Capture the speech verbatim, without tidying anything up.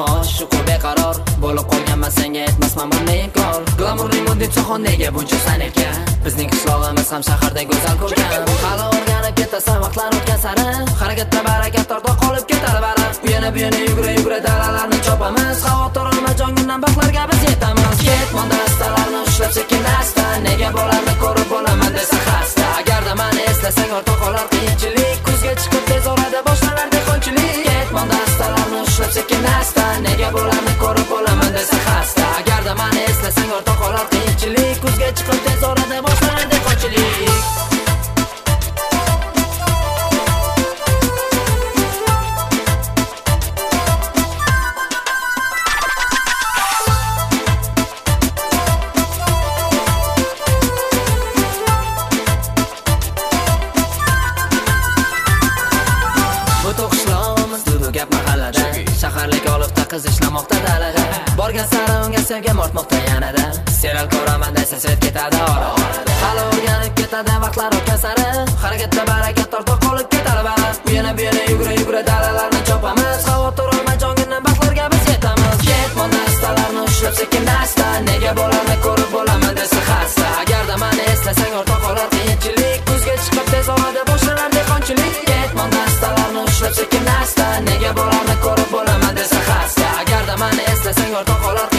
maosh shukur beqaror bo'lib qolganman, senga aytmasman bunday inkor. Glamurli model so'xon nega buncha sanilka? Bizning qishlog'imiz ham shahardek go'zal ko'rkam. Hali o'rganib ketasan vaqtlar o'tgan sari, harakatda barakat tortda qolib ketar bari. U yana bu yana yugura yugura dalalarni chopamiz, xavotir olma jongindan baxtlarga biz yetamiz. Ketmon dastalarni ushlab sekin asta, nega bo'larni ko'rib bo'laman desa xasta. Agarda meni eslasang ortda qolar qiyinchilik, kuzga chiqib tez orada boshlanar dehqonchilik. Ketmon dastalarni ushlab sekin asta, nega bo'larni ko'rib bo'laman desa xasta. Agarda meni eslasang ortda qolar qiyinchilik, kuzga chiqib tez orada boshlanar dehqonchilik. Shaharlik olib qiz ishlamoqda dalada, borgan sari unga sevgim ortmoqda yanada. Serial ko'raman desa svet ketadi ora. Hali o'rganib ketadi vaqtlar o'tgan sari, harakatda barakat tortib qolib ketar bari. U yana bu yana yugura yugura dalalarni chopamiz, xavotir olma jongindan baxtlarga biz yetamiz. Ketmon dastalarni ushlab sekin asta, nega bo'larni ko'rib bo'laman desa xasta. Agarda meni eslasang ortda qolar qiyinchilik, kuzga chiqib tez orada boshlanar dehqonchilik. Ketmon dastalarni ushlab sekin asta, nega bo'larni ko'rib bo'laman desa xasta. Agarda meni eslasang ortda qolar